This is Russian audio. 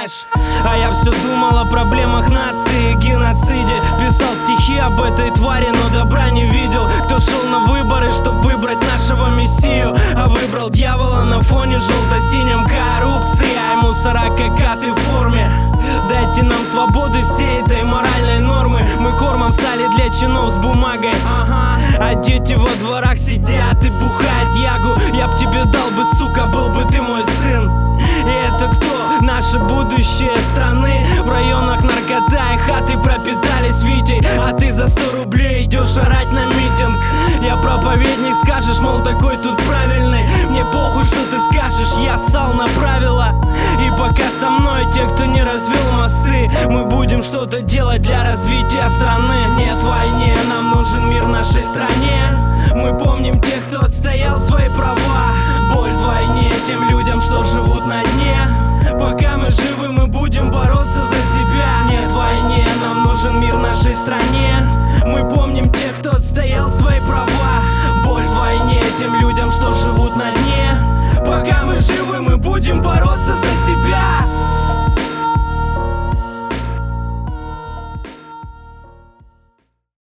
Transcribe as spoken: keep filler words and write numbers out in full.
знаешь. А я все думал о проблемах нации, геноциде. Писал стихи об этой твари, но добра не видел. Кто шел на выборы, чтоб выбрать нашего мессию, а выбрал дьявола на фоне желто-синем коррупции. А ему сорока каты в форме. Дайте нам свободы всей этой моральной нормы. Мы кормом стали для чинов с бумагой, ага. А дети во дворах сидят и бухают ягу. Я б тебе дал бы, сука, был бы ты мой сын. И это кто? Наше будущее страны. В районах наркота и хаты пропитались Витей. А ты за сто рублей идешь орать на митинг. Я проповедник, скажешь, мол, такой тут правильный. Мне похуй, что ты скажешь, я ссал на правила. И пока со мной те, кто не развел мосты, мы будем что-то делать для развития страны. Нет войне, нам нужен мир в нашей стране. Мы помним тех, кто отстоял свои права. Боль вдвойне тем людям, что живут на дне. Пока мы живы, мы будем бороться за себя. Нет войне, нам нужен мир в нашей стране. Мы помним тех, кто отстоял свои права. Боль вдвойне тем людям, что живут на дне. Пока мы живы, мы будем бороться за себя.